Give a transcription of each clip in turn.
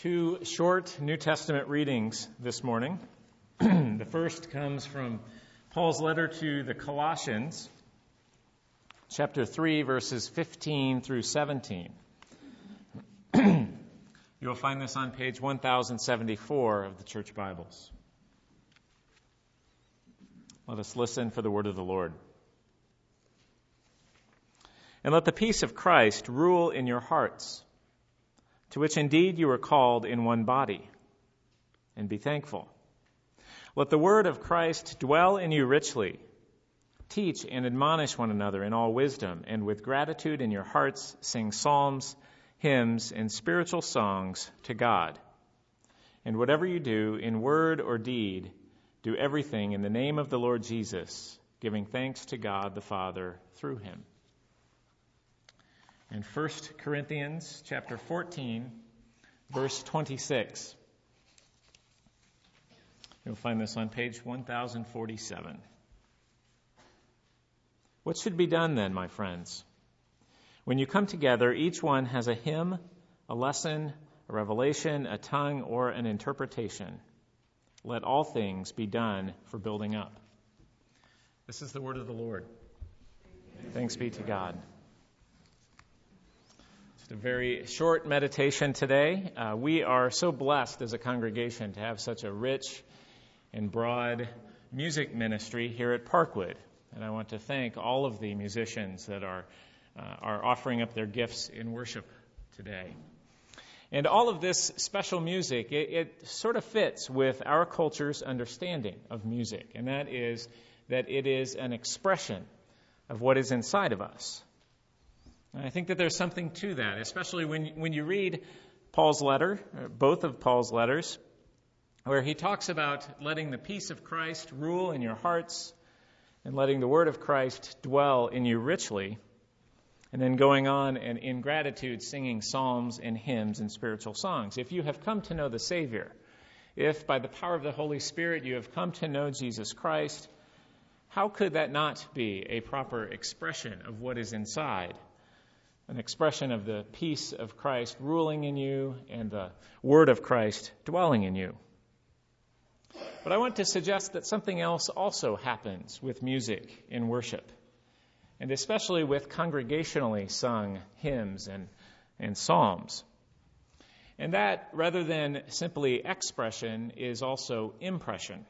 Two short New Testament readings this morning. The first comes from Paul's letter to the Colossians, chapter 3, verses 15 through 17. You'll find this on page 1074 of the Church Bibles. Let us listen for the word of the Lord. And let the peace of Christ rule in your hearts, to which indeed you are called in one body, and be thankful. Let the word of Christ dwell in you richly. Teach and admonish one another in all wisdom, and with gratitude in your hearts sing psalms, hymns, and spiritual songs to God. And whatever you do, in word or deed, do everything in the name of the Lord Jesus, giving thanks to God the Father through him. In 1 Corinthians chapter 14, verse 26. You'll find this on page 1047. What should be done then, my friends? When you come together, each one has a hymn, a lesson, a revelation, a tongue, or an interpretation. Let all things be done for building up. This is the word of the Lord. Thanks be to God. Just a very short meditation today. We are so blessed as a congregation to have such a rich and broad music ministry here at Parkwood. And I want to thank all of the musicians that are offering up their gifts in worship today. And all of this special music, it sort of fits with our culture's understanding of music, and that is that it is an expression of what is inside of us. And I think that there's something to that, especially when you read Paul's letter, both of Paul's letters, where he talks about letting the peace of Christ rule in your hearts and letting the word of Christ dwell in you richly, and then going on and in gratitude singing psalms and hymns and spiritual songs. If you have come to know the Savior, if by the power of the Holy Spirit you have come to know Jesus Christ, how could that not be a proper expression of what is inside? An expression of the peace of Christ ruling in you and the word of Christ dwelling in you. But I want to suggest that something else also happens with music in worship, and especially with congregationally sung hymns and psalms. And that, rather than simply expression, is also impression.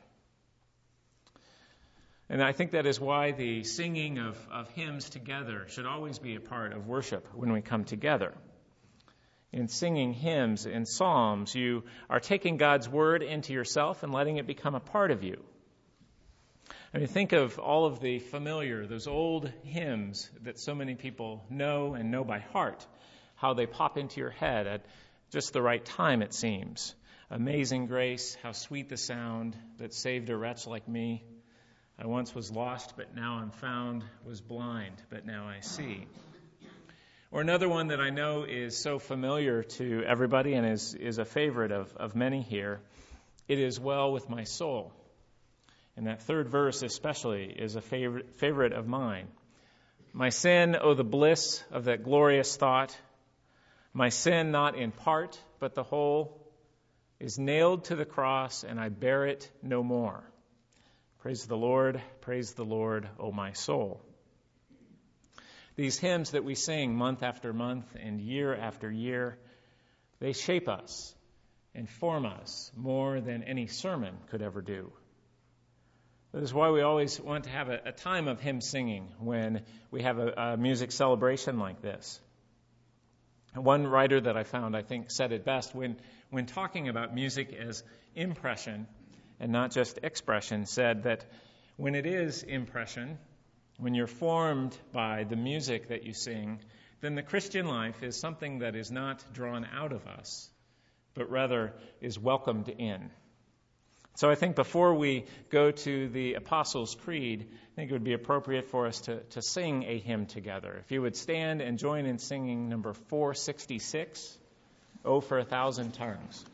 And I think that is why the singing of hymns together should always be a part of worship when we come together. In singing hymns and psalms, you are taking God's word into yourself and letting it become a part of you. I mean, think of all of the familiar, those old hymns that so many people know and know by heart, how they pop into your head at just the right time, it seems. Amazing grace, how sweet the sound that saved a wretch like me. I once was lost, but now I'm found, was blind, but now I see. Or another one that I know is so familiar to everybody and is a favorite of many here. It is well with my soul. And that third verse especially is a favorite of mine. My sin, oh the bliss of that glorious thought. My sin not in part, but the whole, is nailed to the cross, and I bear it no more. Praise the Lord, O my soul. These hymns that we sing month after month and year after year, they shape us and form us more than any sermon could ever do. That is why we always want to have a time of hymn singing when we have a music celebration like this. One writer that I found, I think, said it best when talking about music as impression and not just expression, said that when it is impression, when you're formed by the music that you sing, then the Christian life is something that is not drawn out of us, but rather is welcomed in. So I think before we go to the Apostles' Creed, I think it would be appropriate for us to sing a hymn together. If you would stand and join in singing number 466, "Oh, for a Thousand Tongues."